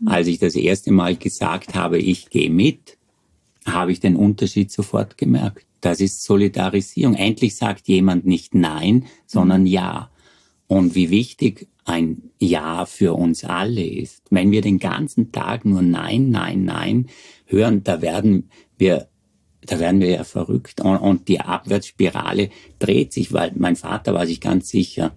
Als ich das erste Mal gesagt habe, ich gehe mit, habe ich den Unterschied sofort gemerkt. Das ist Solidarisierung. Endlich sagt jemand nicht Nein, sondern Ja. Und wie wichtig ein Ja für uns alle ist. Wenn wir den ganzen Tag nur Nein, Nein, Nein hören, da werden wir ja verrückt. Und die Abwärtsspirale dreht sich, weil mein Vater war sich ganz sicher.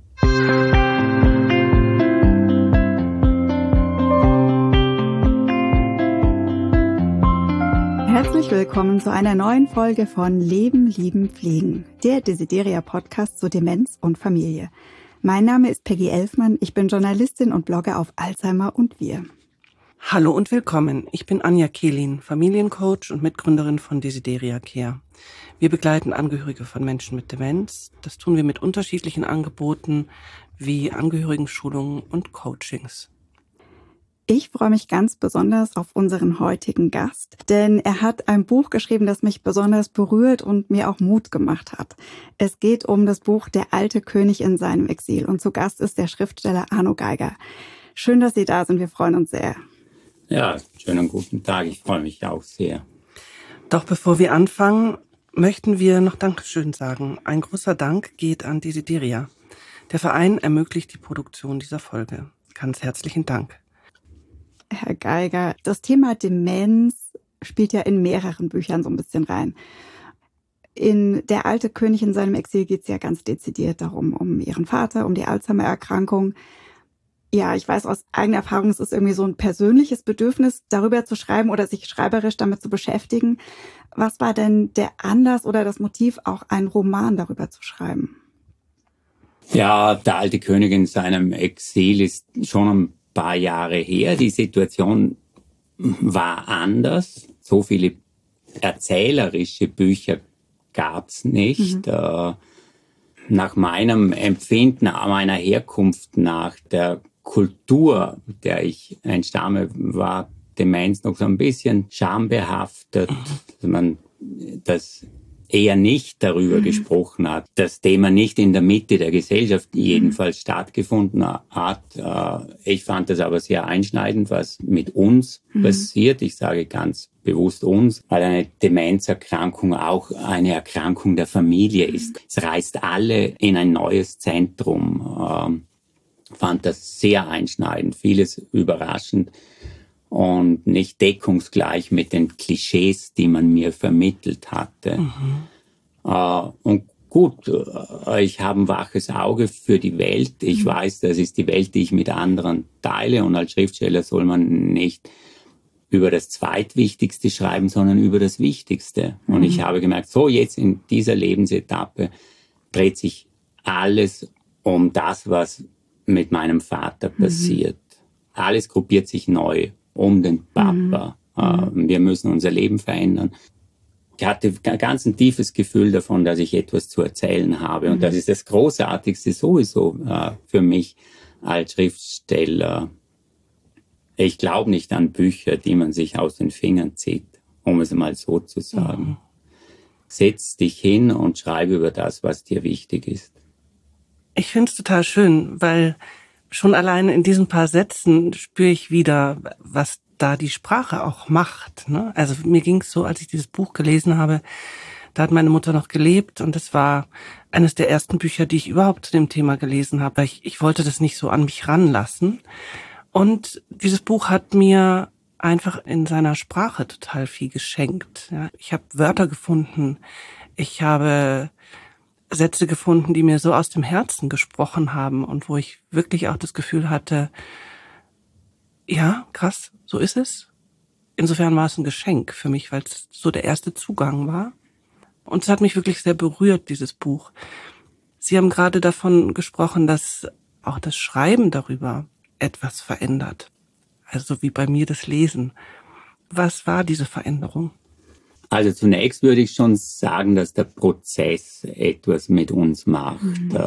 Herzlich willkommen zu einer neuen Folge von Leben, Lieben, Pflegen, der Desideria-Podcast zu Demenz und Familie. Mein Name ist Peggy Elfmann, ich bin Journalistin und Blogger auf Alzheimer und wir. Hallo und willkommen, ich bin Anja Kehlin, Familiencoach und Mitgründerin von Desideria Care. Wir begleiten Angehörige von Menschen mit Demenz. Das tun wir mit unterschiedlichen Angeboten wie Angehörigenschulungen und Coachings. Ich freue mich ganz besonders auf unseren heutigen Gast, denn er hat ein Buch geschrieben, das mich besonders berührt und mir auch Mut gemacht hat. Es geht um das Buch Der alte König in seinem Exil und zu Gast ist der Schriftsteller Arno Geiger. Schön, dass Sie da sind, wir freuen uns sehr. Ja, schönen guten Tag, ich freue mich auch sehr. Doch bevor wir anfangen, möchten wir noch Dankeschön sagen. Ein großer Dank geht an Desideria. Der Verein ermöglicht die Produktion dieser Folge. Ganz herzlichen Dank. Herr Geiger, das Thema Demenz spielt ja in mehreren Büchern so ein bisschen rein. In Der alte König in seinem Exil geht es ja ganz dezidiert darum, um Ihren Vater, um die Alzheimer-Erkrankung. Ja, ich weiß aus eigener Erfahrung, es ist irgendwie so ein persönliches Bedürfnis, darüber zu schreiben oder sich schreiberisch damit zu beschäftigen. Was war denn der Anlass oder das Motiv, auch einen Roman darüber zu schreiben? Ja, Der alte König in seinem Exil ist schon ein paar Jahre her. Die Situation war anders. So viele erzählerische Bücher gab's nicht. Nach meinem Empfinden, meiner Herkunft nach, der Kultur, der ich entstamme, war Demenz noch so ein bisschen schambehaftet, dass man das eher nicht darüber gesprochen hat, das Thema nicht in der Mitte der Gesellschaft jedenfalls stattgefunden hat. Ich fand das aber sehr einschneidend, was mit uns passiert. Ich sage ganz bewusst uns, weil eine Demenzerkrankung auch eine Erkrankung der Familie ist. Es reißt alle in ein neues Zentrum. Fand das sehr einschneidend, vieles überraschend und nicht deckungsgleich mit den Klischees, die man mir vermittelt hatte. Und gut, ich habe ein waches Auge für die Welt. Ich weiß, das ist die Welt, die ich mit anderen teile. Und als Schriftsteller soll man nicht über das Zweitwichtigste schreiben, sondern über das Wichtigste. Und ich habe gemerkt, so jetzt in dieser Lebensetappe dreht sich alles um das, was mit meinem Vater passiert. Alles gruppiert sich neu um den Papa. Wir müssen unser Leben verändern. Ich hatte ganz ein tiefes Gefühl davon, dass ich etwas zu erzählen habe. Und das ist das Großartigste sowieso für mich als Schriftsteller. Ich glaube nicht an Bücher, die man sich aus den Fingern zieht, um es mal so zu sagen. Setz dich hin und schreibe über das, was dir wichtig ist. Ich finde es total schön, weil schon alleine in diesen paar Sätzen spüre ich wieder, was da die Sprache auch macht. Ne? Also mir ging es so, als ich dieses Buch gelesen habe, da hat meine Mutter noch gelebt und das war eines der ersten Bücher, die ich überhaupt zu dem Thema gelesen habe. Ich wollte das nicht so an mich ranlassen. Und dieses Buch hat mir einfach in seiner Sprache total viel geschenkt. Ja, ich habe Wörter gefunden, ich habe Sätze gefunden, die mir so aus dem Herzen gesprochen haben und wo ich wirklich auch das Gefühl hatte, ja, krass, so ist es. Insofern war es ein Geschenk für mich, weil es so der erste Zugang war. Und es hat mich wirklich sehr berührt, dieses Buch. Sie haben gerade davon gesprochen, dass auch das Schreiben darüber etwas verändert. Also wie bei mir das Lesen. Was war diese Veränderung? Also zunächst würde ich schon sagen, dass der Prozess etwas mit uns macht.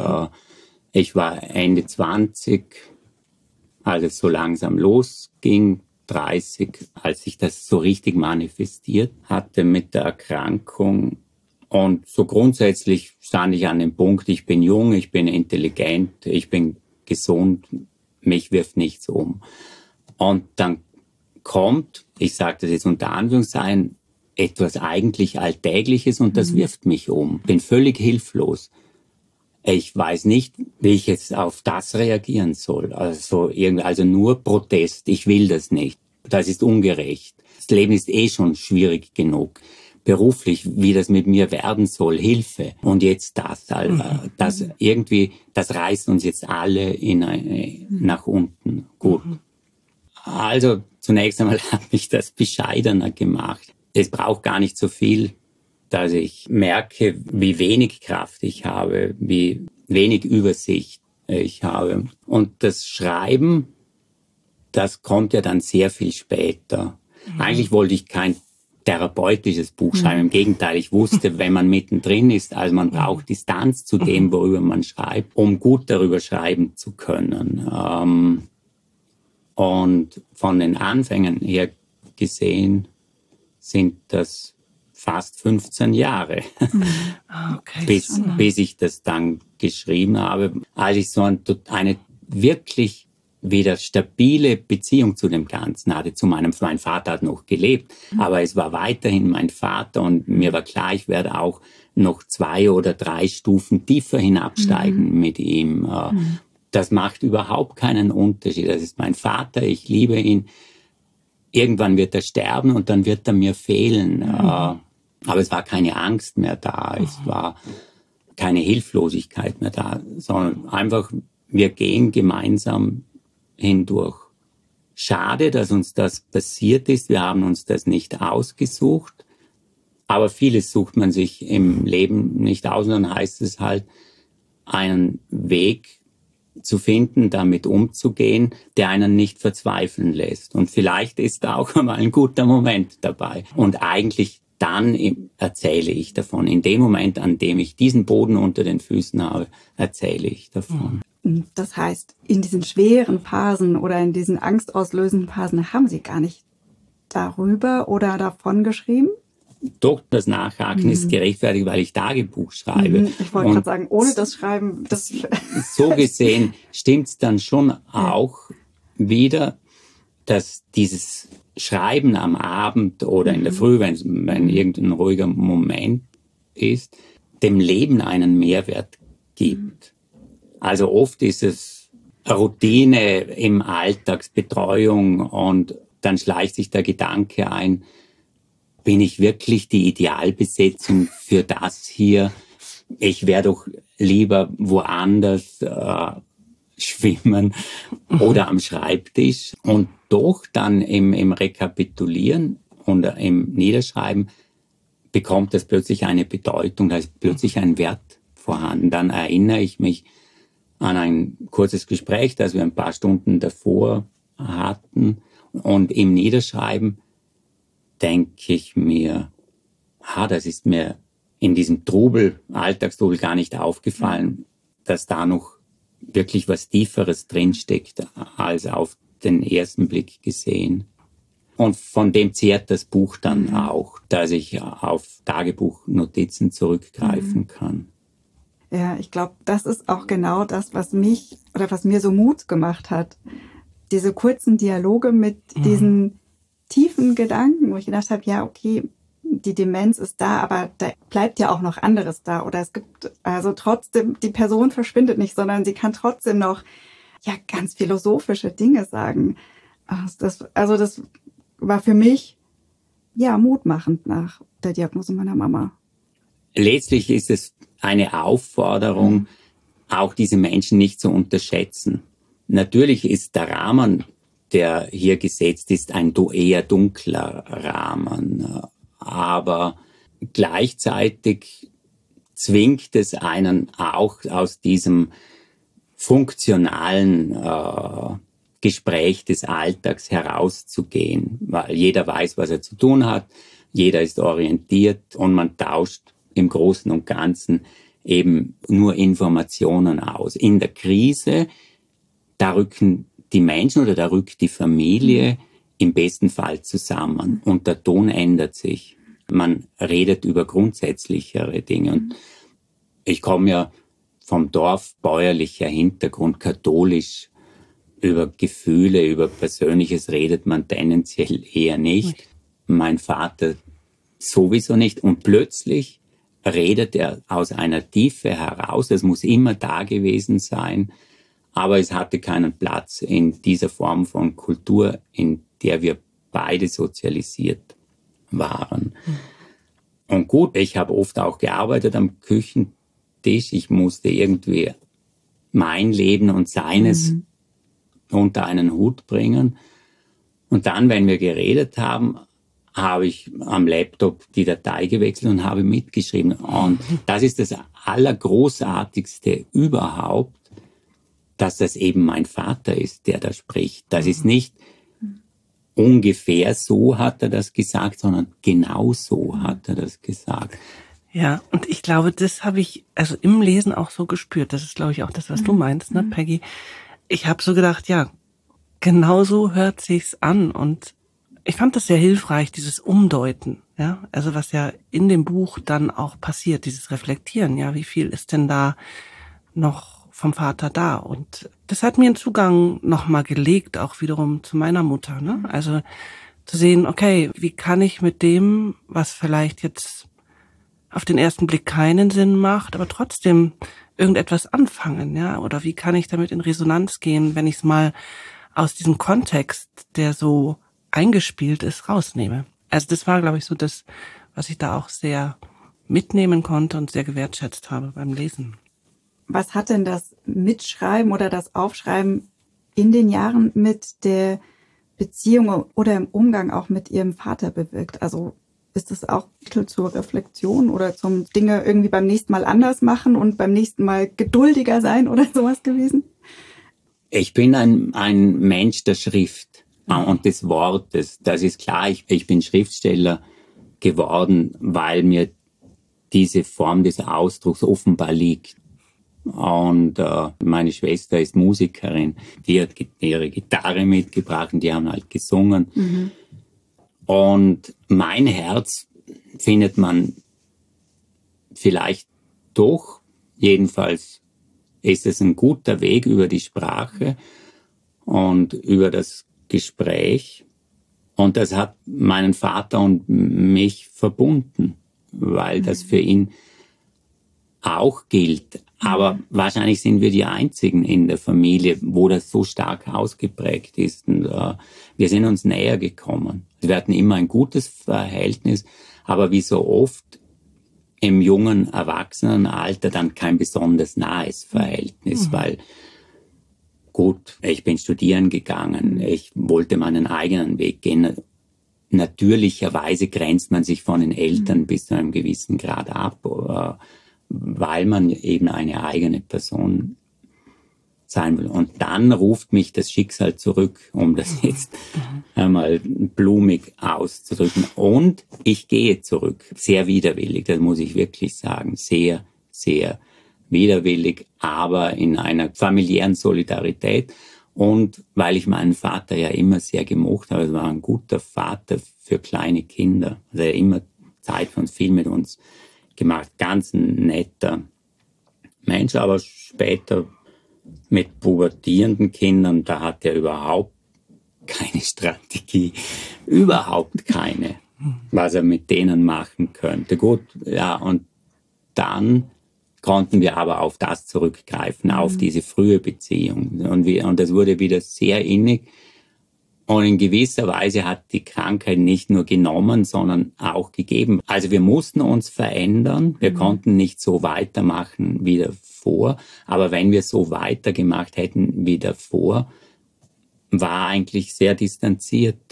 Ich war Ende 20, als es so langsam losging, 30, als sich das so richtig manifestiert hatte mit der Erkrankung. Und so grundsätzlich stand ich an dem Punkt, ich bin jung, ich bin intelligent, ich bin gesund, mich wirft nichts um. Und dann kommt, ich sage das jetzt unter Anführungszeichen, etwas eigentlich Alltägliches und das wirft mich um. Bin völlig hilflos. Ich weiß nicht, wie ich jetzt auf das reagieren soll. Also nur Protest. Ich will das nicht. Das ist ungerecht. Das Leben ist schon schwierig genug. Beruflich, wie das mit mir werden soll, Hilfe. Und jetzt das irgendwie, das reißt uns jetzt alle nach unten. Gut. Also zunächst einmal habe ich das bescheidener gemacht. Es braucht gar nicht so viel, dass ich merke, wie wenig Kraft ich habe, wie wenig Übersicht ich habe. Und das Schreiben, das kommt ja dann sehr viel später. Eigentlich wollte ich kein therapeutisches Buch schreiben. Im Gegenteil, ich wusste, wenn man mittendrin ist, also man braucht Distanz zu dem, worüber man schreibt, um gut darüber schreiben zu können. Und von den Anfängen her gesehen sind das fast 15 Jahre, okay, bis ich das dann geschrieben habe. Als ich so eine wirklich wieder stabile Beziehung zu dem Ganzen hatte, mein Vater hat noch gelebt, aber es war weiterhin mein Vater und mir war klar, ich werde auch noch 2 oder 3 Stufen tiefer hinabsteigen mit ihm. Das macht überhaupt keinen Unterschied. Das ist mein Vater, ich liebe ihn. Irgendwann wird er sterben und dann wird er mir fehlen. Aber es war keine Angst mehr da, es war keine Hilflosigkeit mehr da, sondern einfach, wir gehen gemeinsam hindurch. Schade, dass uns das passiert ist, wir haben uns das nicht ausgesucht, aber vieles sucht man sich im Leben nicht aus und dann heißt es halt, einen Weg zu finden, damit umzugehen, der einen nicht verzweifeln lässt. Und vielleicht ist da auch mal ein guter Moment dabei. Und eigentlich dann erzähle ich davon. In dem Moment, an dem ich diesen Boden unter den Füßen habe, erzähle ich davon. Das heißt, in diesen schweren Phasen oder in diesen angstauslösenden Phasen haben Sie gar nicht darüber oder davon geschrieben? Doch, das Nachhaken ist gerechtfertigt, weil ich Tagebuch schreibe. Ich wollte gerade sagen, ohne das Schreiben... So gesehen stimmt's dann schon auch wieder, dass dieses Schreiben am Abend oder in der Früh, wenn irgendein ruhiger Moment ist, dem Leben einen Mehrwert gibt. Also oft ist es Routine im Alltagsbetreuung und dann schleicht sich der Gedanke ein, bin ich wirklich die Idealbesetzung für das hier? Ich wäre doch lieber woanders schwimmen oder am Schreibtisch. Und doch dann im Rekapitulieren und im Niederschreiben bekommt das plötzlich eine Bedeutung, da ist plötzlich ein Wert vorhanden. Dann erinnere ich mich an ein kurzes Gespräch, das wir ein paar Stunden davor hatten. Und im Niederschreiben denke ich mir, das ist mir in diesem Alltagstrubel gar nicht aufgefallen, dass da noch wirklich was Tieferes drinsteckt, als auf den ersten Blick gesehen. Und von dem zehrt das Buch dann auch, dass ich auf Tagebuchnotizen zurückgreifen kann. Ja, ich glaube, das ist auch genau das, was mir so Mut gemacht hat. Diese kurzen Dialoge mit diesen tiefen Gedanken, wo ich gedacht habe, ja, okay, die Demenz ist da, aber da bleibt ja auch noch anderes da. Oder es gibt also trotzdem, die Person verschwindet nicht, sondern sie kann trotzdem noch ganz philosophische Dinge sagen. Das war für mich mutmachend nach der Diagnose meiner Mama. Letztlich ist es eine Aufforderung, auch diese Menschen nicht zu unterschätzen. Natürlich ist der Rahmen, der hier gesetzt ist, ein eher dunkler Rahmen. Aber gleichzeitig zwingt es einen auch aus diesem funktionalen Gespräch des Alltags herauszugehen, weil jeder weiß, was er zu tun hat, jeder ist orientiert und man tauscht im Großen und Ganzen eben nur Informationen aus. In der Krise, da rücken die Menschen oder da rückt die Familie im besten Fall zusammen und der Ton ändert sich. Man redet über grundsätzlichere Dinge. Und ich komme ja vom Dorf, bäuerlicher Hintergrund, katholisch. Über Gefühle, über Persönliches redet man tendenziell eher nicht. Mein Vater sowieso nicht. Und plötzlich redet er aus einer Tiefe heraus. Es muss immer da gewesen sein. Aber es hatte keinen Platz in dieser Form von Kultur, in der wir beide sozialisiert waren. Und gut, ich habe oft auch gearbeitet am Küchentisch. Ich musste irgendwie mein Leben und seines unter einen Hut bringen. Und dann, wenn wir geredet haben, habe ich am Laptop die Datei gewechselt und habe mitgeschrieben. Und das ist das Allergroßartigste überhaupt, dass das eben mein Vater ist, der da spricht. Das ist nicht ungefähr so hat er das gesagt, sondern genau so hat er das gesagt. Ja, und ich glaube, das habe ich also im Lesen auch so gespürt. Das ist, glaube ich, auch das, was du meinst, ne, Peggy? Ich habe so gedacht, ja, genau so hört sich's an. Und ich fand das sehr hilfreich, dieses Umdeuten, ja, also was ja in dem Buch dann auch passiert, dieses Reflektieren, ja, wie viel ist denn da noch vom Vater da? Und das hat mir einen Zugang nochmal gelegt, auch wiederum zu meiner Mutter, ne? Also zu sehen, okay, wie kann ich mit dem, was vielleicht jetzt auf den ersten Blick keinen Sinn macht, aber trotzdem irgendetwas anfangen, ja? Oder wie kann ich damit in Resonanz gehen, wenn ich es mal aus diesem Kontext, der so eingespielt ist, rausnehme? Also das war, glaube ich, so das, was ich da auch sehr mitnehmen konnte und sehr gewertschätzt habe beim Lesen. Was hat denn das Mitschreiben oder das Aufschreiben in den Jahren mit der Beziehung oder im Umgang auch mit Ihrem Vater bewirkt? Also ist das auch Mittel zur Reflexion oder zum Dinge irgendwie beim nächsten Mal anders machen und beim nächsten Mal geduldiger sein oder sowas gewesen? Ich bin ein Mensch der Schrift und des Wortes. Das ist klar, ich bin Schriftsteller geworden, weil mir diese Form des Ausdrucks offenbar liegt. Und meine Schwester ist Musikerin, die hat ihre Gitarre mitgebracht und die haben halt gesungen. Und mein Herz findet man vielleicht doch, jedenfalls ist es ein guter Weg über die Sprache und über das Gespräch. Und das hat meinen Vater und mich verbunden, weil das für ihn auch gilt. Aber wahrscheinlich sind wir die Einzigen in der Familie, wo das so stark ausgeprägt ist. Und wir sind uns näher gekommen. Wir hatten immer ein gutes Verhältnis, aber wie so oft im jungen Erwachsenenalter dann kein besonders nahes Verhältnis, weil gut, ich bin studieren gegangen, ich wollte meinen eigenen Weg gehen. Natürlicherweise grenzt man sich von den Eltern bis zu einem gewissen Grad ab, weil man eben eine eigene Person sein will. Und dann ruft mich das Schicksal zurück, um das jetzt einmal blumig auszudrücken. Und ich gehe zurück. Sehr widerwillig, das muss ich wirklich sagen. Sehr, sehr widerwillig, aber in einer familiären Solidarität. Und weil ich meinen Vater ja immer sehr gemocht habe, er war ein guter Vater für kleine Kinder. Also er hat immer Zeit für uns, viel mit uns gemacht. Ganz ein netter Mensch, aber später mit pubertierenden Kindern, da hat er überhaupt keine Strategie, überhaupt keine, was er mit denen machen könnte. Gut, ja, und dann konnten wir aber auf das zurückgreifen, auf diese frühe Beziehung. Und das wurde wieder sehr innig. Und in gewisser Weise hat die Krankheit nicht nur genommen, sondern auch gegeben. Also wir mussten uns verändern. Wir konnten nicht so weitermachen wie davor. Aber wenn wir so weitergemacht hätten wie davor, war eigentlich sehr distanziert.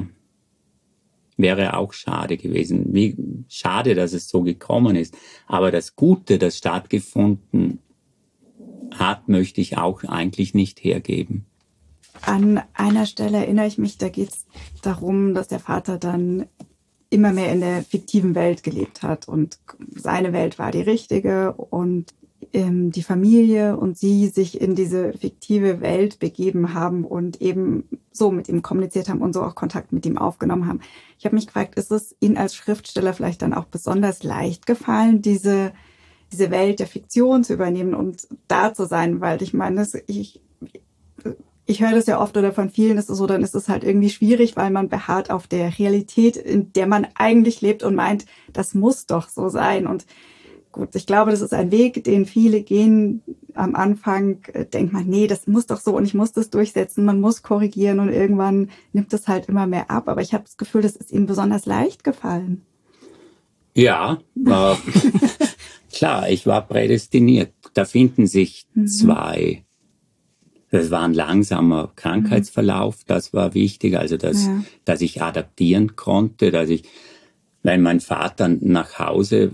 Wäre auch schade gewesen. Wie schade, dass es so gekommen ist. Aber das Gute, das stattgefunden hat, möchte ich auch eigentlich nicht hergeben. An einer Stelle erinnere ich mich, da geht es darum, dass der Vater dann immer mehr in der fiktiven Welt gelebt hat und seine Welt war die richtige und die Familie und sie sich in diese fiktive Welt begeben haben und eben so mit ihm kommuniziert haben und so auch Kontakt mit ihm aufgenommen haben. Ich habe mich gefragt, ist es Ihnen als Schriftsteller vielleicht dann auch besonders leicht gefallen, diese Welt der Fiktion zu übernehmen und da zu sein? Weil ich meine, Ich höre das ja oft oder von vielen ist es so, dann ist es halt irgendwie schwierig, weil man beharrt auf der Realität, in der man eigentlich lebt und meint, das muss doch so sein. Und gut, ich glaube, das ist ein Weg, den viele gehen. Am Anfang denkt man, nee, das muss doch so und ich muss das durchsetzen, man muss korrigieren und irgendwann nimmt es halt immer mehr ab. Aber ich habe das Gefühl, das ist Ihnen besonders leicht gefallen. Ja, klar, ich war prädestiniert. Da finden sich zwei. Das war ein langsamer Krankheitsverlauf, das war wichtig, also dass ich adaptieren konnte, dass ich, wenn mein Vater nach Hause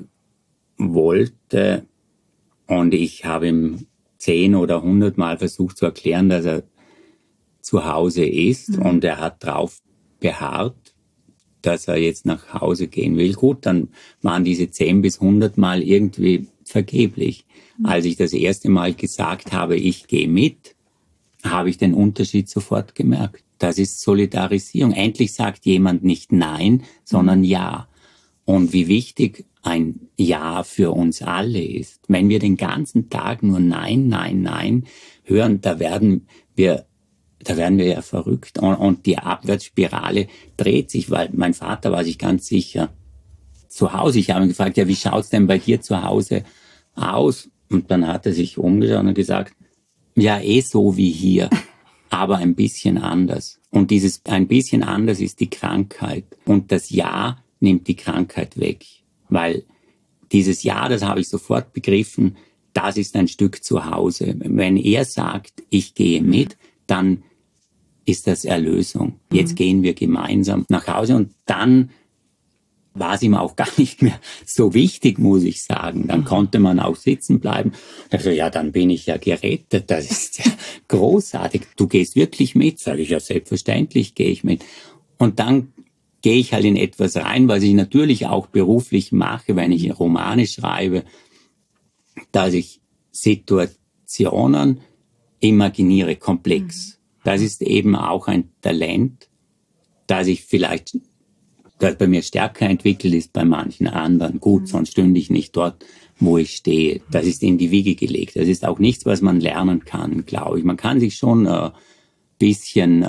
wollte und ich habe ihm 10 oder 100 Mal versucht zu erklären, dass er zu Hause ist und er hat drauf beharrt, dass er jetzt nach Hause gehen will. Gut, dann waren diese 10 bis 100 Mal irgendwie vergeblich. Als ich das erste Mal gesagt habe, ich gehe mit, habe ich den Unterschied sofort gemerkt. Das ist Solidarisierung. Endlich sagt jemand nicht Nein, sondern Ja. Und wie wichtig ein Ja für uns alle ist. Wenn wir den ganzen Tag nur Nein, Nein, Nein hören, da werden wir ja verrückt. Und die Abwärtsspirale dreht sich, weil mein Vater war sich ganz sicher zu Hause. Ich habe ihn gefragt, ja, wie schaut's denn bei dir zu Hause aus? Und dann hat er sich umgeschaut und gesagt, ja, so wie hier, aber ein bisschen anders. Und dieses ein bisschen anders ist die Krankheit. Und das Ja nimmt die Krankheit weg. Weil dieses Ja, das habe ich sofort begriffen, das ist ein Stück zu Hause. Wenn er sagt, ich gehe mit, dann ist das Erlösung. Jetzt gehen wir gemeinsam nach Hause und dann war es ihm auch gar nicht mehr so wichtig, muss ich sagen. Dann konnte man auch sitzen bleiben. Also ja, dann bin ich ja gerettet. Das ist ja großartig. Du gehst wirklich mit? Sage ich, ja, selbstverständlich gehe ich mit. Und dann gehe ich halt in etwas rein, was ich natürlich auch beruflich mache, wenn ich Romane schreibe, dass ich Situationen imaginiere, komplex. Das ist eben auch ein Talent, das ich vielleicht, das bei mir stärker entwickelt ist, bei manchen anderen. Gut, sonst stünde ich nicht dort, wo ich stehe. Das ist in die Wiege gelegt. Das ist auch nichts, was man lernen kann, glaube ich. Man kann sich schon bisschen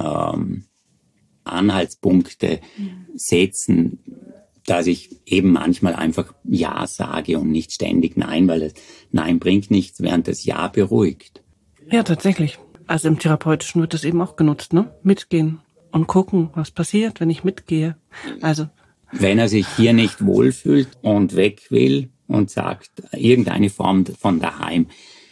Anhaltspunkte setzen, dass ich eben manchmal einfach Ja sage und nicht ständig Nein, weil das Nein bringt nichts, während das Ja beruhigt. Ja, tatsächlich. Also im Therapeutischen wird das eben auch genutzt, ne? Mitgehen und gucken, was passiert, wenn ich mitgehe. Also wenn er sich hier nicht wohlfühlt und weg will und sagt, irgendeine Form von daheim.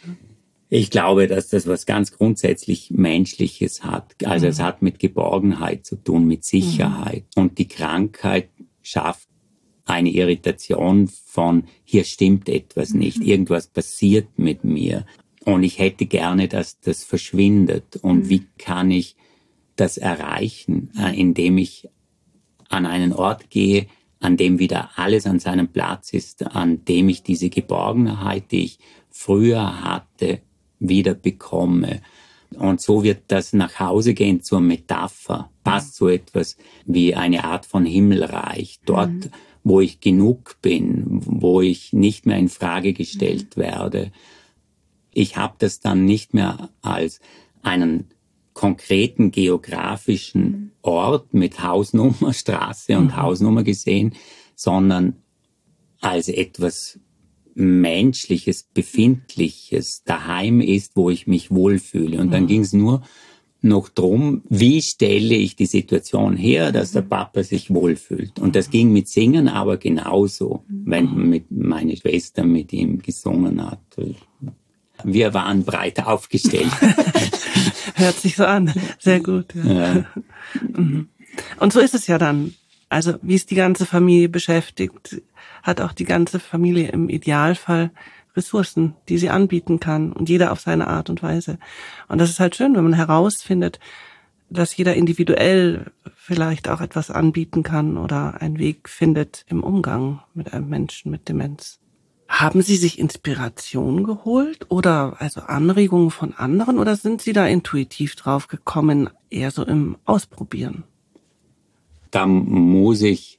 Ich glaube, dass das was ganz grundsätzlich Menschliches hat. Also es hat mit Geborgenheit zu tun, mit Sicherheit. Und die Krankheit schafft eine Irritation von, hier stimmt etwas nicht, irgendwas passiert mit mir. Und ich hätte gerne, dass das verschwindet. Und wie kann ich das erreichen, indem ich an einen Ort gehe, an dem wieder alles an seinem Platz ist, an dem ich diese Geborgenheit, die ich früher hatte, wieder bekomme. Und so wird das Nachhausegehen zur Metapher, passt so etwas wie eine Art von Himmelreich, dort, wo ich genug bin, wo ich nicht mehr in Frage gestellt werde. Ich habe das dann nicht mehr als einen konkreten geografischen Ort mit Hausnummer, Straße und Hausnummer gesehen, sondern als etwas Menschliches, Befindliches, daheim ist, wo ich mich wohlfühle. Und dann ging es nur noch drum, wie stelle ich die Situation her, dass der Papa sich wohlfühlt. Und das ging mit Singen aber genauso, wenn meine Schwester mit ihm gesungen hat. Wir waren breit aufgestellt. hört sich so an. Sehr gut. Ja. Und so ist es ja dann. Also wie es die ganze Familie beschäftigt, hat auch die ganze Familie im Idealfall Ressourcen, die sie anbieten kann und jeder auf seine Art und Weise. Und das ist halt schön, wenn man herausfindet, dass jeder individuell vielleicht auch etwas anbieten kann oder einen Weg findet im Umgang mit einem Menschen mit Demenz. Haben Sie sich Inspiration geholt oder also Anregungen von anderen oder sind Sie da intuitiv drauf gekommen, eher so im Ausprobieren? Da muss ich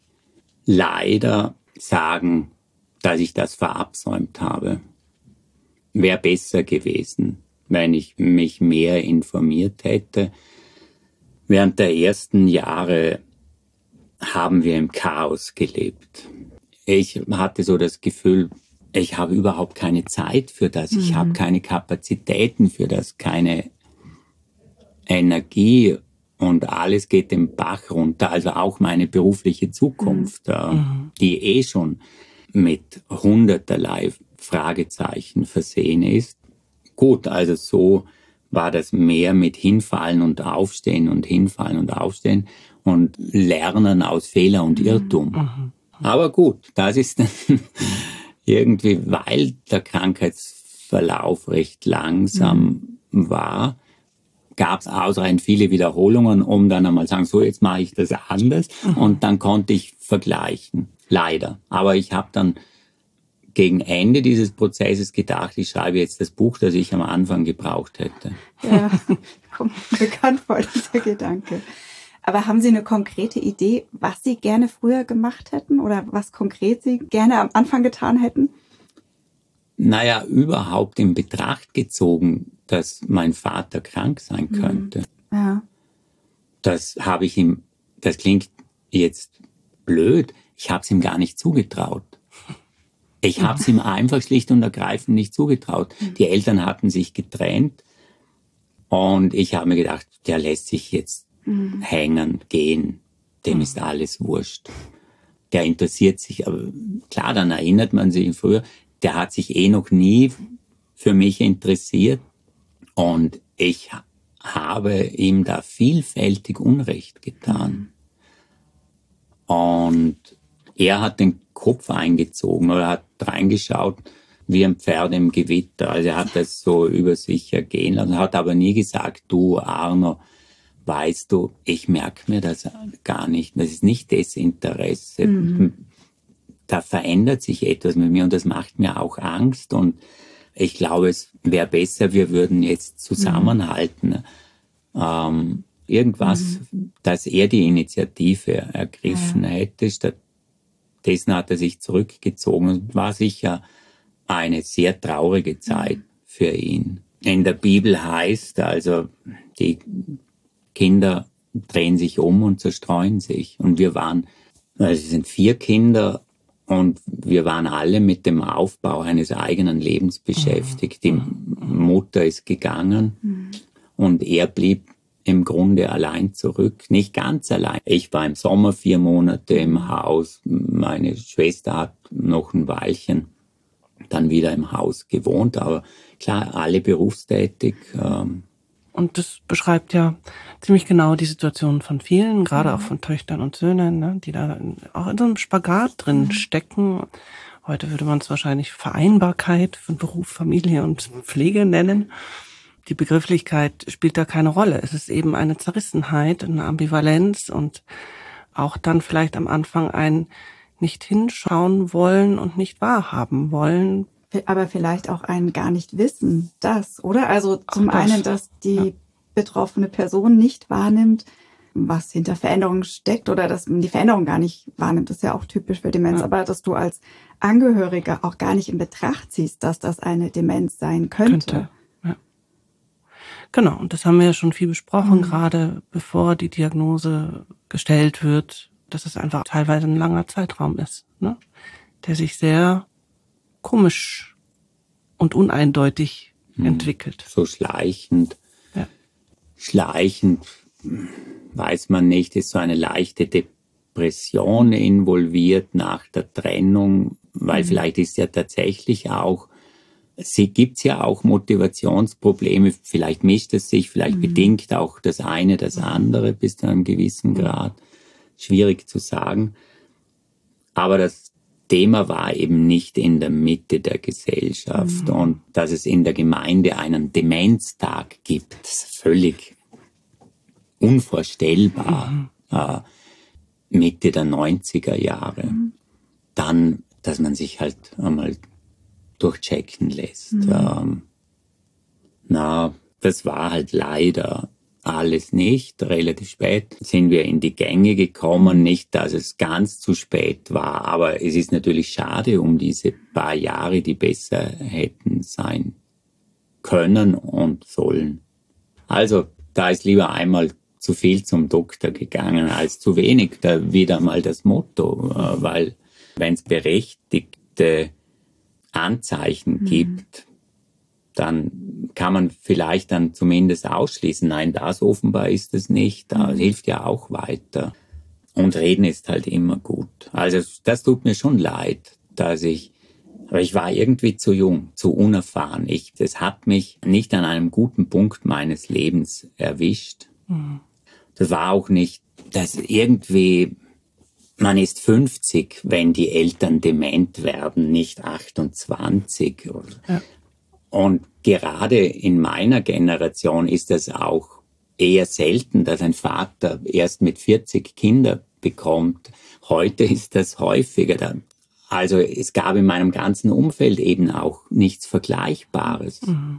leider sagen, dass ich das verabsäumt habe. Wäre besser gewesen. wenn ich mich mehr informiert hätte. Während der ersten Jahre haben wir im Chaos gelebt. Ich hatte so das Gefühl, ich habe überhaupt keine Zeit für das, ich habe keine Kapazitäten für das, keine Energie und alles geht den Bach runter, also auch meine berufliche Zukunft, die schon mit hunderterlei Fragezeichen versehen ist. Gut, also so war das mehr mit Hinfallen und Aufstehen und Hinfallen und Aufstehen und Lernen aus Fehler und Irrtum. Aber gut, das ist dann irgendwie, weil der Krankheitsverlauf recht langsam war, gab es ausreichend viele Wiederholungen, um dann einmal sagen, so jetzt mache ich das anders und dann konnte ich vergleichen, leider. Aber ich habe dann gegen Ende dieses Prozesses gedacht, ich schreibe jetzt das Buch, das ich am Anfang gebraucht hätte. Ja, kommt mir bekannt vor, dieser Gedanke. Aber haben Sie eine konkrete Idee, was Sie gerne früher gemacht hätten oder was konkret Sie gerne am Anfang getan hätten? Naja, überhaupt in Betracht gezogen, dass mein Vater krank sein könnte. Ja. Das habe ich ihm, das klingt jetzt blöd, ich habe es ihm gar nicht zugetraut. Ich habe es ihm einfach schlicht und ergreifend nicht zugetraut. Die Eltern hatten sich getrennt und ich habe mir gedacht, der lässt sich jetzt hängen, gehen, dem ist alles wurscht. Der interessiert sich, aber klar, dann erinnert man sich früher, der hat sich noch nie für mich interessiert und ich habe ihm da vielfältig Unrecht getan. Und er hat den Kopf eingezogen oder hat reingeschaut wie ein Pferd im Gewitter. Also er hat das so über sich ergehen lassen, hat aber nie gesagt, du Arno, weißt du, ich merke mir das gar nicht. Das ist nicht Desinteresse. Da verändert sich etwas mit mir und das macht mir auch Angst und ich glaube, es wäre besser, wir würden jetzt zusammenhalten. Irgendwas, dass er die Initiative ergriffen hätte. Stattdessen hat er sich zurückgezogen und war sicher eine sehr traurige Zeit für ihn. In der Bibel heißt also, die Kinder drehen sich um und zerstreuen sich. Und wir waren, es sind 4 Kinder und wir waren alle mit dem Aufbau eines eigenen Lebens beschäftigt. Die Mutter ist gegangen und er blieb im Grunde allein zurück. Nicht ganz allein. Ich war im Sommer 4 Monate im Haus. Meine Schwester hat noch ein Weilchen dann wieder im Haus gewohnt. Aber klar, alle berufstätig. Und das beschreibt ja ziemlich genau die Situation von vielen, gerade auch von Töchtern und Söhnen, ne, die da auch in so einem Spagat drin stecken. Heute würde man es wahrscheinlich Vereinbarkeit von Beruf, Familie und Pflege nennen. Die Begrifflichkeit spielt da keine Rolle. Es ist eben eine Zerrissenheit, eine Ambivalenz und auch dann vielleicht am Anfang ein nicht hinschauen wollen und nicht wahrhaben wollen. Aber vielleicht auch ein gar nicht wissen, das, oder? Also zum einen, dass die betroffene Person nicht wahrnimmt, was hinter Veränderungen steckt oder dass man die Veränderung gar nicht wahrnimmt. Das ist ja auch typisch für Demenz. Aber dass du als Angehöriger auch gar nicht in Betracht ziehst, dass das eine Demenz sein könnte. Ja. Genau, und das haben wir ja schon viel besprochen, gerade bevor die Diagnose gestellt wird, dass es einfach teilweise ein langer Zeitraum ist, ne? Der sich sehr komisch und uneindeutig entwickelt. So schleichend. Ja. Schleichend, weiß man nicht, ist so eine leichte Depression involviert nach der Trennung, weil vielleicht ist ja tatsächlich auch, gibt's ja auch Motivationsprobleme, vielleicht mischt es sich, vielleicht bedingt auch das eine das andere bis zu einem gewissen Grad. Schwierig zu sagen. Aber das Thema war eben nicht in der Mitte der Gesellschaft und dass es in der Gemeinde einen Demenztag gibt, das ist völlig unvorstellbar. Mitte der 90er Jahre. Dann, dass man sich halt einmal durchchecken lässt. Das war halt leider alles nicht. Relativ spät sind wir in die Gänge gekommen. Nicht, dass es ganz zu spät war, aber es ist natürlich schade um diese paar Jahre, die besser hätten sein können und sollen. Also da ist lieber einmal zu viel zum Doktor gegangen als zu wenig. Da wieder mal das Motto, weil wenn es berechtigte Anzeichen gibt, dann kann man vielleicht dann zumindest ausschließen, nein, das offenbar ist es nicht, das hilft ja auch weiter. Und reden ist halt immer gut. Also das tut mir schon leid, aber ich war irgendwie zu jung, zu unerfahren. Das hat mich nicht an einem guten Punkt meines Lebens erwischt. Das war auch nicht, dass irgendwie, man ist 50, wenn die Eltern dement werden, nicht 28. Ja. Und gerade in meiner Generation ist das auch eher selten, dass ein Vater erst mit 40 Kinder bekommt. Heute ist das häufiger. Also es gab in meinem ganzen Umfeld eben auch nichts Vergleichbares.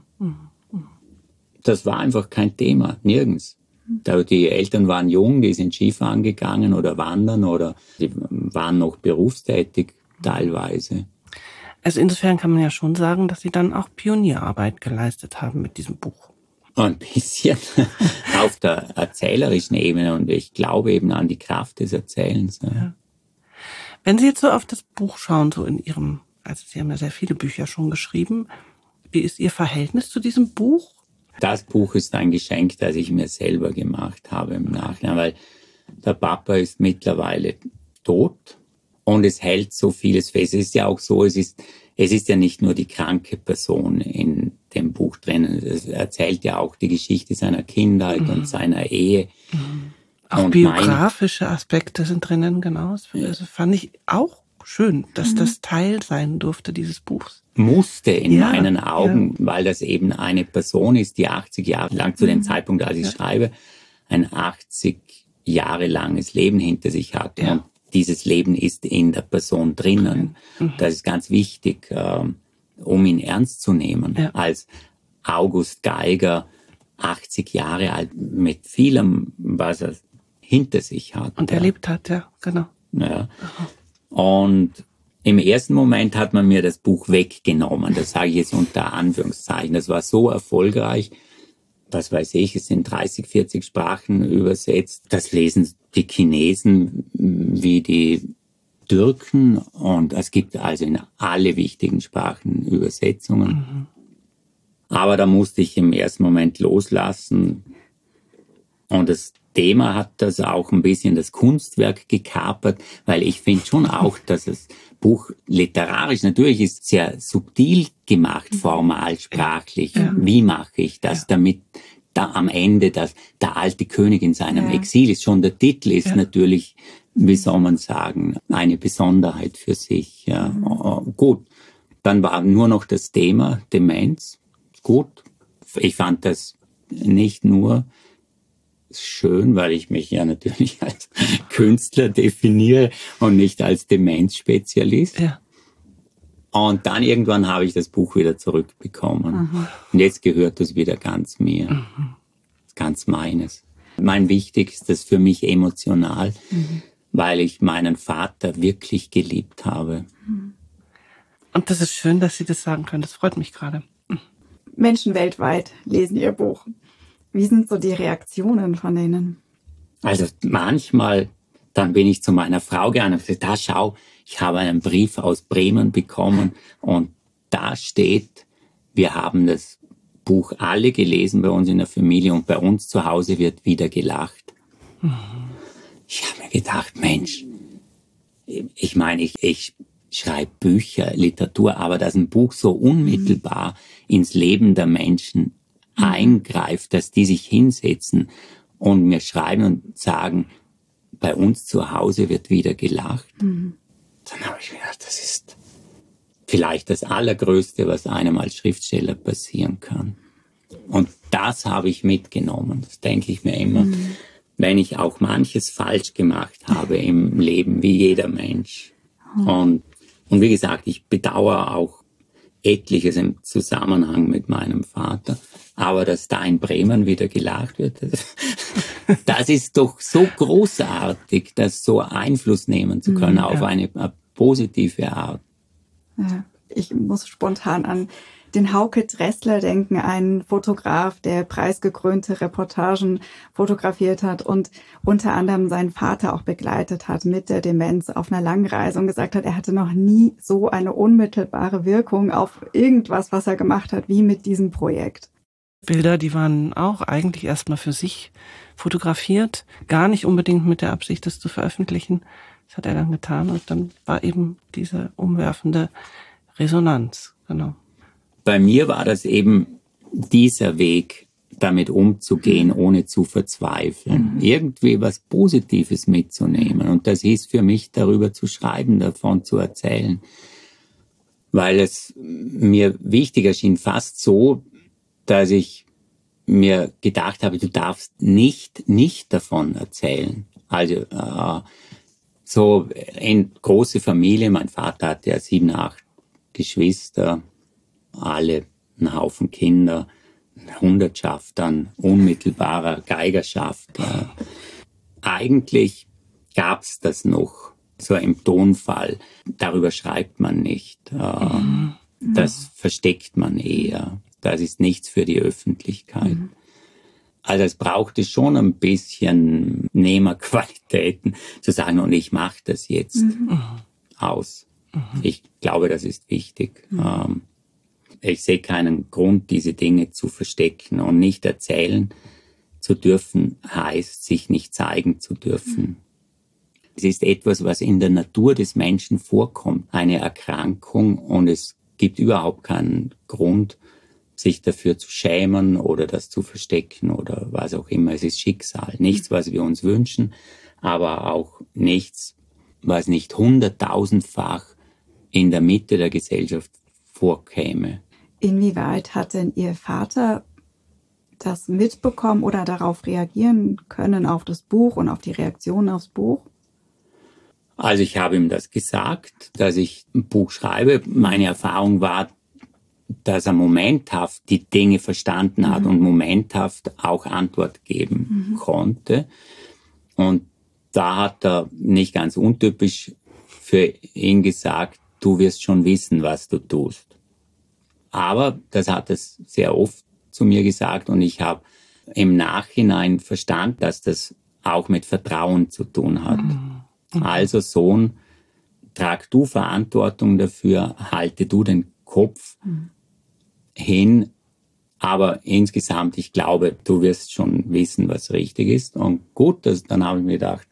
Das war einfach kein Thema, nirgends. Die Eltern waren jung, die sind Skifahren gegangen oder wandern oder die waren noch berufstätig teilweise. Also insofern kann man ja schon sagen, dass Sie dann auch Pionierarbeit geleistet haben mit diesem Buch. Ein bisschen auf der erzählerischen Ebene und ich glaube eben an die Kraft des Erzählens. Ja. Wenn Sie jetzt so auf das Buch schauen, so also Sie haben ja sehr viele Bücher schon geschrieben, wie ist Ihr Verhältnis zu diesem Buch? Das Buch ist ein Geschenk, das ich mir selber gemacht habe im Nachhinein, weil der Papa ist mittlerweile tot und es hält so vieles fest. Es ist ja auch so, es ist ja nicht nur die kranke Person in dem Buch drinnen. Es erzählt ja auch die Geschichte seiner Kindheit und seiner Ehe. Auch biografische Aspekte sind drinnen, genau. Das fand ich auch schön, dass das Teil sein durfte, dieses Buchs. Musste in meinen Augen, weil das eben eine Person ist, die 80 Jahre lang, zu dem Zeitpunkt, als ich schreibe, ein 80 Jahre langes Leben hinter sich hat. Ja. Und dieses Leben ist in der Person drinnen. Das ist ganz wichtig, um ihn ernst zu nehmen. Ja. Als August Geiger, 80 Jahre alt, mit vielem, was er hinter sich hat. Und erlebt hat, ja, genau. Ja. Und im ersten Moment hat man mir das Buch weggenommen. Das sage ich jetzt unter Anführungszeichen. Das war so erfolgreich. Was weiß ich, es sind 30, 40 Sprachen übersetzt. Das lesen die Chinesen wie die Türken. Und es gibt also in alle wichtigen Sprachen Übersetzungen. Aber da musste ich im ersten Moment loslassen. Und das Thema hat das auch ein bisschen das Kunstwerk gekapert, weil ich finde schon auch, dass das Buch literarisch, natürlich ist sehr subtil gemacht, formal, sprachlich. Ja. Wie mache ich das, damit da am Ende der alte König in seinem Exil ist? Schon der Titel ist natürlich, wie soll man sagen, eine Besonderheit für sich. Ja. Gut, dann war nur noch das Thema Demenz. Gut, ich fand das nicht nur schön, weil ich mich ja natürlich als Künstler definiere und nicht als Demenzspezialist. Ja. Und dann irgendwann habe ich das Buch wieder zurückbekommen. Und jetzt gehört das wieder ganz mir. Ganz meines. Mein Wichtigstes für mich emotional, weil ich meinen Vater wirklich geliebt habe. Und das ist schön, dass Sie das sagen können. Das freut mich gerade. Menschen weltweit lesen Ihr Buch. Wie sind so die Reaktionen von denen? Also manchmal, dann bin ich zu meiner Frau gegangen und gesagt, da schau, ich habe einen Brief aus Bremen bekommen und da steht, wir haben das Buch alle gelesen bei uns in der Familie und bei uns zu Hause wird wieder gelacht. Ich habe mir gedacht, Mensch, ich meine, ich schreibe Bücher, Literatur, aber dass ein Buch so unmittelbar ins Leben der Menschen eingreift, dass die sich hinsetzen und mir schreiben und sagen, bei uns zu Hause wird wieder gelacht. Dann habe ich mir gedacht, das ist vielleicht das Allergrößte, was einem als Schriftsteller passieren kann. Und das habe ich mitgenommen. Das denke ich mir immer, wenn ich auch manches falsch gemacht habe im Leben, wie jeder Mensch. Und wie gesagt, ich bedauere auch etliches im Zusammenhang mit meinem Vater. Aber dass da in Bremen wieder gelacht wird, das ist doch so großartig, das so Einfluss nehmen zu können auf eine positive Art. Ja, ich muss spontan an den Hauke Dressler denken, einen Fotograf, der preisgekrönte Reportagen fotografiert hat und unter anderem seinen Vater auch begleitet hat mit der Demenz auf einer langen Reise und gesagt hat, er hatte noch nie so eine unmittelbare Wirkung auf irgendwas, was er gemacht hat, wie mit diesem Projekt. Bilder, die waren auch eigentlich erstmal für sich fotografiert, gar nicht unbedingt mit der Absicht, das zu veröffentlichen. Das hat er dann getan und dann war eben diese umwerfende Resonanz, genau. Bei mir war das eben dieser Weg, damit umzugehen, ohne zu verzweifeln. Irgendwie was Positives mitzunehmen. Und das hieß für mich, darüber zu schreiben, davon zu erzählen. Weil es mir wichtig erschien, fast so, dass ich mir gedacht habe, du darfst nicht davon erzählen. Also so in große Familie, mein Vater hatte ja 7, 8 Geschwister, alle einen Haufen Kinder, eine Hundertschaft an unmittelbarer Geigerschaft. Eigentlich gab's das noch, so im Tonfall. Darüber schreibt man nicht. Das versteckt man eher. Das ist nichts für die Öffentlichkeit. Also es brauchte schon ein bisschen Nehmerqualitäten, zu sagen, und ich mache das jetzt aus. Ich glaube, das ist wichtig. Ich sehe keinen Grund, diese Dinge zu verstecken, und nicht erzählen zu dürfen heißt, sich nicht zeigen zu dürfen. Es ist etwas, was in der Natur des Menschen vorkommt, eine Erkrankung, und es gibt überhaupt keinen Grund, sich dafür zu schämen oder das zu verstecken oder was auch immer. Es ist Schicksal. Nichts, was wir uns wünschen, aber auch nichts, was nicht 100.000-fach in der Mitte der Gesellschaft vorkäme. Inwieweit hat denn Ihr Vater das mitbekommen oder darauf reagieren können, auf das Buch und auf die Reaktion aufs Buch? Also ich habe ihm das gesagt, dass ich ein Buch schreibe. Meine Erfahrung war, dass er momenthaft die Dinge verstanden hat und momenthaft auch Antwort geben konnte. Und da hat er nicht ganz untypisch für ihn gesagt, du wirst schon wissen, was du tust. Aber das hat er sehr oft zu mir gesagt, und ich habe im Nachhinein verstanden, dass das auch mit Vertrauen zu tun hat. Also Sohn, trag du Verantwortung dafür, halte du den Kopf hin, aber insgesamt, ich glaube, du wirst schon wissen, was richtig ist. Und gut, dann habe ich mir gedacht,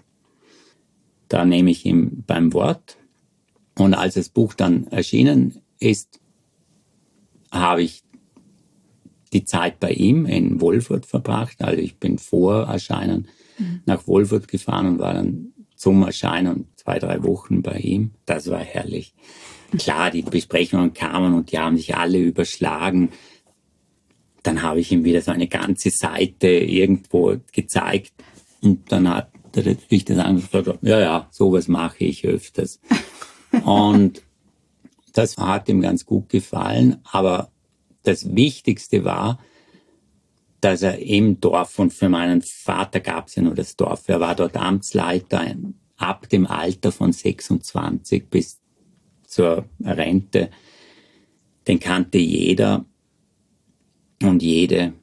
da nehme ich ihn beim Wort. Und als das Buch dann erschienen ist, habe ich die Zeit bei ihm in Wolfurt verbracht. Also ich bin vor Erscheinen nach Wolfurt gefahren und war dann zum Erscheinen 2, 3 Wochen bei ihm. Das war herrlich. Klar, die Besprechungen kamen und die haben sich alle überschlagen. Dann habe ich ihm wieder so eine ganze Seite irgendwo gezeigt. Und dann hat er natürlich das angesprochen, ja, sowas mache ich öfters. Und das hat ihm ganz gut gefallen. Aber das Wichtigste war, dass er im Dorf, und für meinen Vater gab es ja nur das Dorf, er war dort Amtsleiter ab dem Alter von 26 bis zur Rente, den kannte jeder und jede.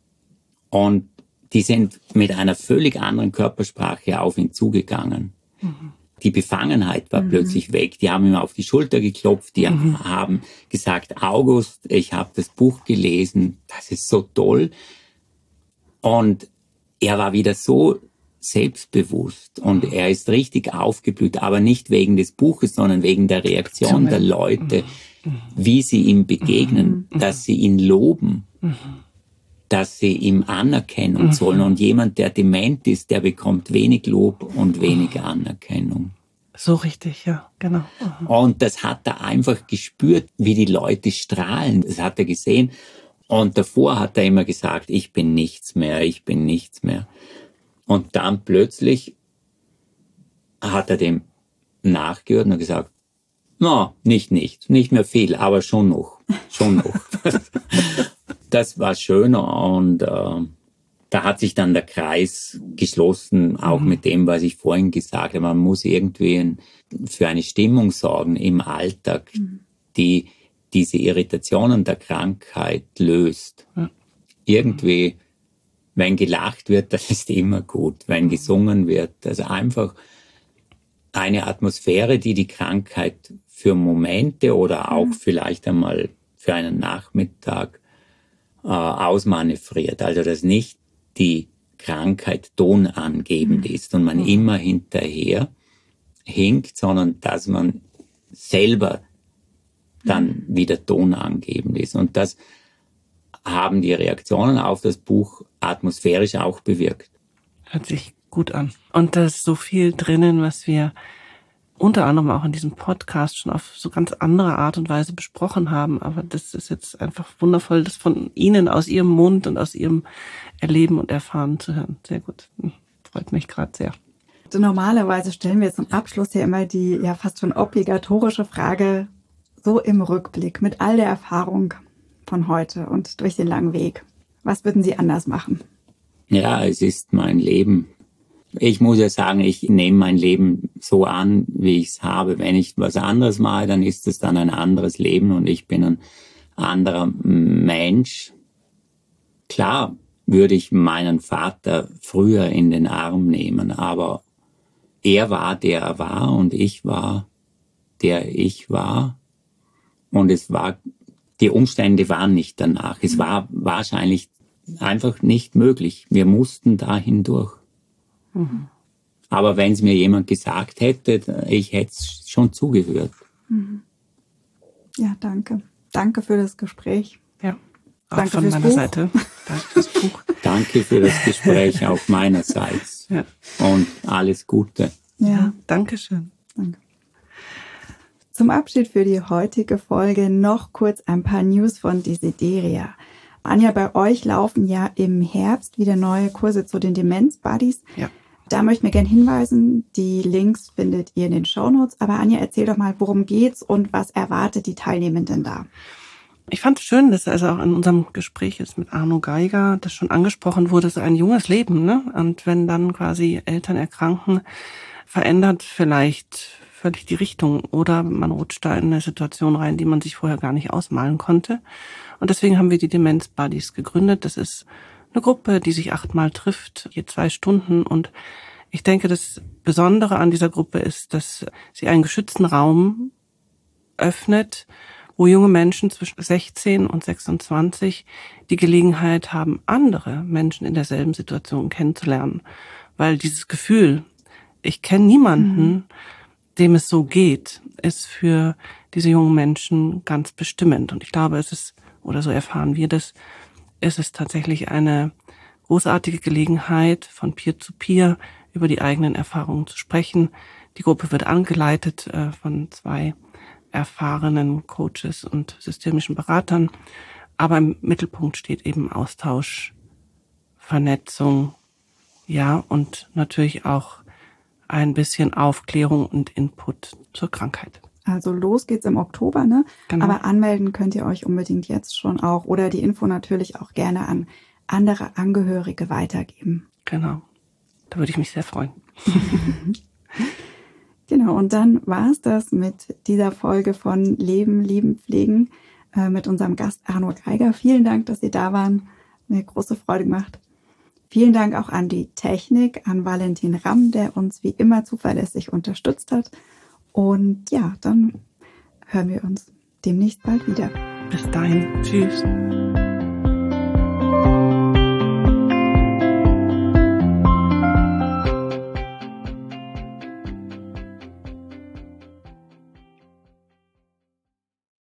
Und die sind mit einer völlig anderen Körpersprache auf ihn zugegangen. Die Befangenheit war plötzlich weg. Die haben ihm auf die Schulter geklopft, die haben gesagt, August, ich habe das Buch gelesen, das ist so toll. Und er war wieder so selbstbewusst und er ist richtig aufgeblüht, aber nicht wegen des Buches, sondern wegen der Reaktion der Leute, wie sie ihm begegnen, dass sie ihn loben, dass sie ihm Anerkennung zollen. Und jemand, der dement ist, der bekommt wenig Lob und wenig Anerkennung. So richtig, ja, genau. Und das hat er einfach gespürt, wie die Leute strahlen. Das hat er gesehen. Und davor hat er immer gesagt, ich bin nichts mehr, ich bin nichts mehr. Und dann plötzlich hat er dem nachgehört und gesagt, no, nicht mehr viel, aber schon noch. Das war schön, und da hat sich dann der Kreis geschlossen, auch mit dem, was ich vorhin gesagt habe. Man muss irgendwie für eine Stimmung sorgen im Alltag, die diese Irritationen der Krankheit löst. Ja. Irgendwie, wenn gelacht wird, das ist immer gut. Wenn gesungen wird, also einfach eine Atmosphäre, die die Krankheit für Momente oder auch vielleicht einmal für einen Nachmittag ausmanövriert. Also dass nicht die Krankheit tonangebend ist und man immer hinterher hinkt, sondern dass man selber dann wieder tonangebend ist. Und das haben die Reaktionen auf das Buch atmosphärisch auch bewirkt. Hört sich gut an. Und da ist so viel drinnen, was wir unter anderem auch in diesem Podcast schon auf so ganz andere Art und Weise besprochen haben. Aber das ist jetzt einfach wundervoll, das von Ihnen aus Ihrem Mund und aus Ihrem Erleben und Erfahren zu hören. Sehr gut. Freut mich gerade sehr. Normalerweise stellen wir zum Abschluss ja immer die ja fast schon obligatorische Frage, so im Rückblick mit all der Erfahrung von heute und durch den langen Weg. Was würden Sie anders machen? Ja, es ist mein Leben. Ich muss ja sagen, ich nehme mein Leben so an, wie ich es habe. Wenn ich was anderes mache, dann ist es dann ein anderes Leben und ich bin ein anderer Mensch. Klar würde ich meinen Vater früher in den Arm nehmen, aber er war, der er war und ich war, der ich war. Und die Umstände waren nicht danach. Es war wahrscheinlich einfach nicht möglich. Wir mussten da hindurch. Mhm. Aber wenn es mir jemand gesagt hätte, ich hätte es schon zugehört. Mhm. Ja, danke. Danke für das Gespräch. Ja, auch danke von meiner Seite. Danke fürs Buch. Danke für das Gespräch auch meinerseits. Ja. Und alles Gute. Ja, danke schön. Danke. Zum Abschied für die heutige Folge noch kurz ein paar News von Desideria. Anja, bei euch laufen ja im Herbst wieder neue Kurse zu den Demenz-Buddies. Ja. Da möchten wir gerne hinweisen, die Links findet ihr in den Shownotes. Aber Anja, erzähl doch mal, worum geht's und was erwartet die Teilnehmenden da? Ich fand es schön, dass also auch in unserem Gespräch jetzt mit Arno Geiger das schon angesprochen wurde, so ein junges Leben, ne? Und wenn dann quasi Eltern erkranken, verändert vielleicht völlig die Richtung oder man rutscht da in eine Situation rein, die man sich vorher gar nicht ausmalen konnte. Und deswegen haben wir die Demenz-Buddies gegründet. Das ist eine Gruppe, die sich 8-mal trifft, je 2 Stunden. Und ich denke, das Besondere an dieser Gruppe ist, dass sie einen geschützten Raum öffnet, wo junge Menschen zwischen 16 und 26 die Gelegenheit haben, andere Menschen in derselben Situation kennenzulernen. Weil dieses Gefühl, ich kenne niemanden, dem es so geht, ist für diese jungen Menschen ganz bestimmend. Und ich glaube, es ist, oder so erfahren wir das, es ist tatsächlich eine großartige Gelegenheit, von Peer zu Peer über die eigenen Erfahrungen zu sprechen. Die Gruppe wird angeleitet von 2 erfahrenen Coaches und systemischen Beratern. Aber im Mittelpunkt steht eben Austausch, Vernetzung, ja, und natürlich auch ein bisschen Aufklärung und Input zur Krankheit. Also los geht's im Oktober, ne? Genau. Aber anmelden könnt ihr euch unbedingt jetzt schon auch oder die Info natürlich auch gerne an andere Angehörige weitergeben. Genau. Da würde ich mich sehr freuen. Genau, und dann war's das mit dieser Folge von Leben, Lieben, Pflegen mit unserem Gast Arno Geiger. Vielen Dank, dass Sie da waren. Mir große Freude gemacht. Vielen Dank auch an die Technik, an Valentin Ramm, der uns wie immer zuverlässig unterstützt hat. Und ja, dann hören wir uns demnächst bald wieder. Bis dahin. Tschüss.